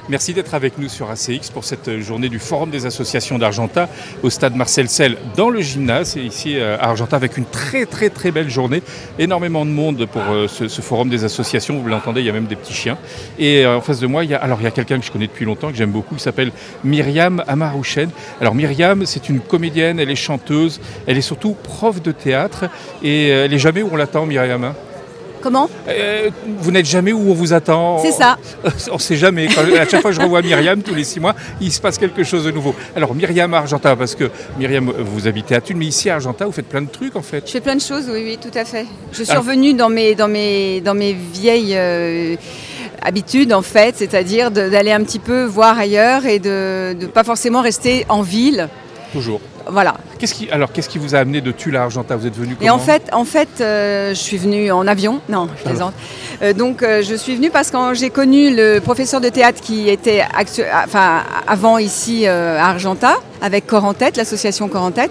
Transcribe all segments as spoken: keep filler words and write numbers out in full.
Merci d'être avec nous sur A C X pour cette journée du Forum des associations d'Argentat au stade Marcel Sel dans le gymnase, et ici à Argentat avec une très très très belle journée. Énormément de monde pour ce, ce Forum des associations, vous l'entendez, il y a même des petits chiens. Et en face de moi, il y a, alors, il y a quelqu'un que je connais depuis longtemps, que j'aime beaucoup, qui s'appelle Myriam Amarouchen. Alors Myriam, c'est une comédienne, elle est chanteuse, elle est surtout prof de théâtre, et elle est jamais où on l'attend, Myriam, hein? Comment ? euh, Vous n'êtes jamais où on vous attend. C'est ça. On ne sait jamais. Quand, à chaque fois que je revois Myriam, tous les six mois, il se passe quelque chose de nouveau. Alors Myriam à Argentat, parce que Myriam, vous habitez à Thunes, mais ici à Argentat, vous faites plein de trucs en fait. Je fais plein de choses, oui, oui, tout à fait. Je suis Ah. revenue dans mes, dans mes, dans mes vieilles euh, habitudes en fait, c'est-à-dire de, d'aller un petit peu voir ailleurs et de ne pas forcément rester en ville. Toujours. Voilà. Qu'est-ce qui, alors, qu'est-ce qui vous a amené de Tulle à Argentat? Vous êtes venu comment? Et en fait, en fait euh, je suis venue en avion. Non, je plaisante. Euh, donc, euh, je suis venue parce que quand j'ai connu le professeur de théâtre qui était actu- enfin, avant ici euh, à Argentat, avec Corps en tête, l'association Corps en tête.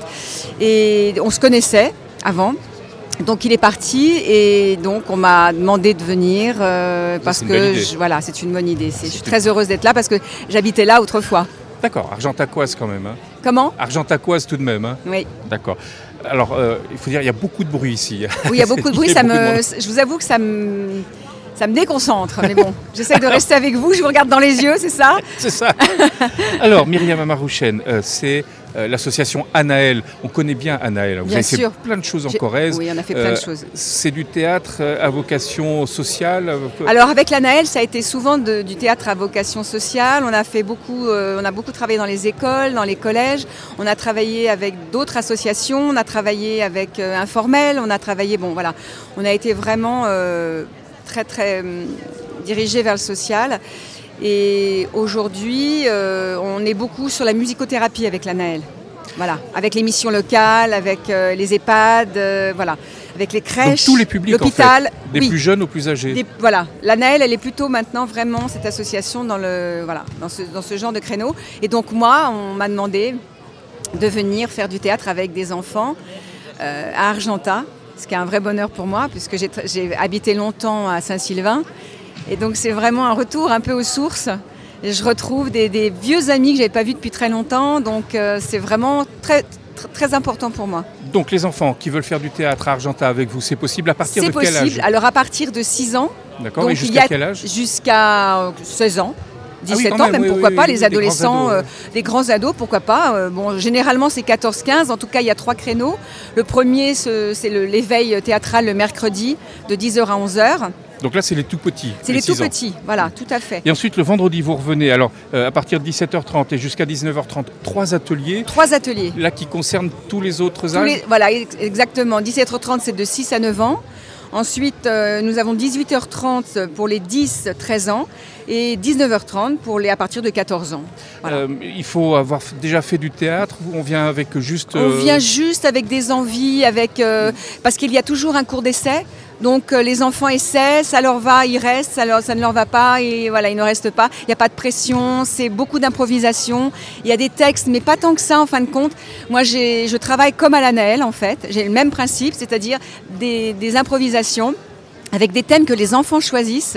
Et on se connaissait avant. Donc il est parti et donc on m'a demandé de venir euh, parce c'est une que bonne idée. je, voilà, c'est une bonne idée. C'est, je suis C'est- très heureuse d'être là parce que j'habitais là autrefois. D'accord, Argentacoise quand même. Hein. Comment ? Argentacoise tout de même. Hein. Oui. D'accord. Alors, euh, il faut dire, il y a beaucoup de bruit ici. Oui, il y a beaucoup de bruit. Il y a Ça beaucoup de me, monde. je vous avoue que ça me, ça me déconcentre. Mais bon, j'essaie de rester avec vous. Je vous regarde dans les yeux, c'est ça ? C'est ça. Alors, Myriam Amarouchen, euh, c'est euh, l'association Anaël. On connaît bien Anaël. Vous Bien avez sûr. fait plein de choses en J'ai- Corrèze. Oui, on a fait plein de choses. C'est du théâtre euh, à vocation sociale. euh, Alors avec l'Anaël, ça a été souvent de- du théâtre à vocation sociale. On a fait beaucoup, euh, on a beaucoup travaillé dans les écoles, dans les collèges. On a travaillé avec d'autres associations. On a travaillé avec euh, Informel. On a travaillé, bon voilà, on a été vraiment euh, très très euh, dirigé vers le social. Et aujourd'hui, euh, on est beaucoup sur la musicothérapie avec l'Anaël. Voilà, avec les missions locales, avec euh, les EHPAD, euh, voilà, avec les Donc crèches, tous les publics, en l'hôpital. fait, des oui. plus jeunes aux plus âgés. Des- voilà, l'Anaël, elle est plutôt maintenant vraiment cette association dans le voilà dans ce, dans ce genre de créneau. Et donc moi, on m'a demandé de venir faire du théâtre avec des enfants euh, à Argentat, ce qui est un vrai bonheur pour moi puisque j'ai, tra- j'ai habité longtemps à Saint-Sylvain. Et donc c'est vraiment un retour un peu aux sources. Et je retrouve des, des vieux amis que je n'avais pas vus depuis très longtemps. Donc euh, c'est vraiment très, très, très important pour moi. Donc les enfants qui veulent faire du théâtre à Argentat avec vous, c'est possible à partir C'est de quel possible. âge? Alors à partir de six ans. D'accord, Donc, et il jusqu'à y a quel âge? Jusqu'à euh, seize ans. dix-sept quand ans, même, même, oui, pourquoi oui, pas, oui, les des grands adolescents, ados, euh, des grands ados, pourquoi pas. Euh, bon, généralement, c'est quatorze quinze. En tout cas, il y a trois créneaux. Le premier, ce- c'est le- l'éveil théâtral le mercredi de dix heures à onze heures. Donc là, c'est les tout petits. C'est les tout six ans. petits, voilà, tout à fait. Et ensuite, le vendredi, vous revenez. Alors, euh, à partir de dix-sept heures trente et jusqu'à dix-neuf heures trente, trois ateliers. Trois ateliers. Là, qui concernent tous les autres Tous âges. les- voilà, ex- exactement. dix-sept heures trente, c'est de six à neuf ans. Ensuite, euh, nous avons dix-huit heures trente pour les dix treize ans et dix-neuf heures trente pour les à partir de quatorze ans. Voilà. Euh, il faut avoir f- déjà fait du théâtre. ou On vient avec juste. On euh, vient juste avec des envies, avec euh, parce qu'il y a toujours un cours d'essai. Donc euh, les enfants essaient, ça leur va, ils restent, ça, leur- ça ne leur va pas et voilà, ils ne restent pas. Il n'y a pas de pression, c'est beaucoup d'improvisation. Il y a des textes, mais pas tant que ça en fin de compte. Moi, j'ai, je travaille comme à l'Anaël en fait. J'ai le même principe, c'est-à-dire des, des improvisations avec des thèmes que les enfants choisissent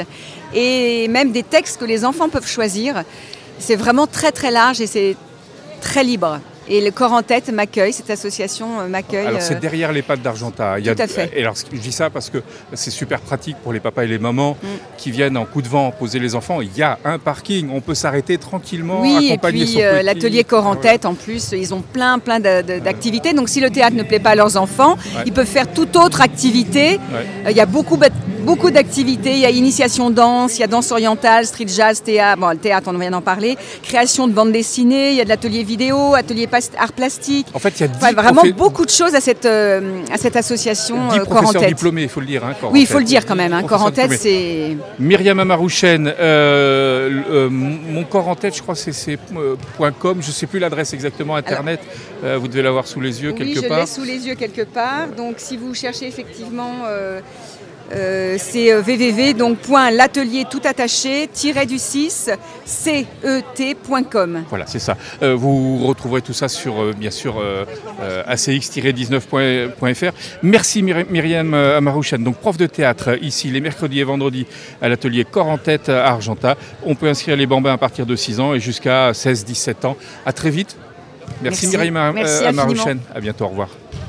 et même des textes que les enfants peuvent choisir. C'est vraiment très très large et c'est très libre. Et le Corps en tête m'accueille, cette association euh, m'accueille. Alors, euh, c'est derrière les pattes d'Argentat. Il y a- Tout à fait. Et alors, je dis ça parce que c'est super pratique pour les papas et les mamans Mm. qui viennent en coup de vent poser les enfants. Il y a un parking, on peut s'arrêter tranquillement, Oui, et accompagner puis son euh, petit. l'atelier Corps en Ah ouais. tête, en plus, ils ont plein, plein de- de- d'activités. Donc si le théâtre ne plaît pas à leurs enfants, Ouais. ils peuvent faire toute autre activité. Ouais. Euh, Il y a beaucoup, beaucoup d'activités. Il y a initiation danse, il y a danse orientale, street jazz, théâtre, bon, le théâtre, on vient d'en parler, création de bande dessinée, il y a de l'atelier vidéo, atelier pas- art plastique. En fait, il y a dix, Enfin, vraiment profé- beaucoup de choses à cette, euh, à cette association dix euh, Corps en professeurs tête. diplômés, il faut le dire. Hein, Corps en Oui, il faut tête. le dire quand même. Hein. Corps en Professeurs tête, diplômés. c'est... Myriam Amarouchen, euh, euh, mon corps en tête, je crois que c'est c'est, euh, .com, je ne sais plus l'adresse exactement, Internet, euh, vous devez l'avoir sous les yeux Oui, quelque je part. l'ai sous les yeux quelque part. Donc, si vous cherchez effectivement euh, Euh, c'est www donc point l'atelier tout attaché tiret du six cet point com. Voilà, c'est ça. Euh, vous retrouverez tout ça sur, euh, bien sûr, euh, euh, A C X tiret dix-neuf point F R. Merci Myri- Myriam Amarouchane, donc prof de théâtre ici les mercredis et vendredis à l'atelier Corps en tête à Argentat. On peut inscrire les bambins à partir de six ans et jusqu'à seize dix-sept ans. À très vite. Merci, Merci. Myriam Merci Amarouchane. infiniment. À bientôt, au revoir.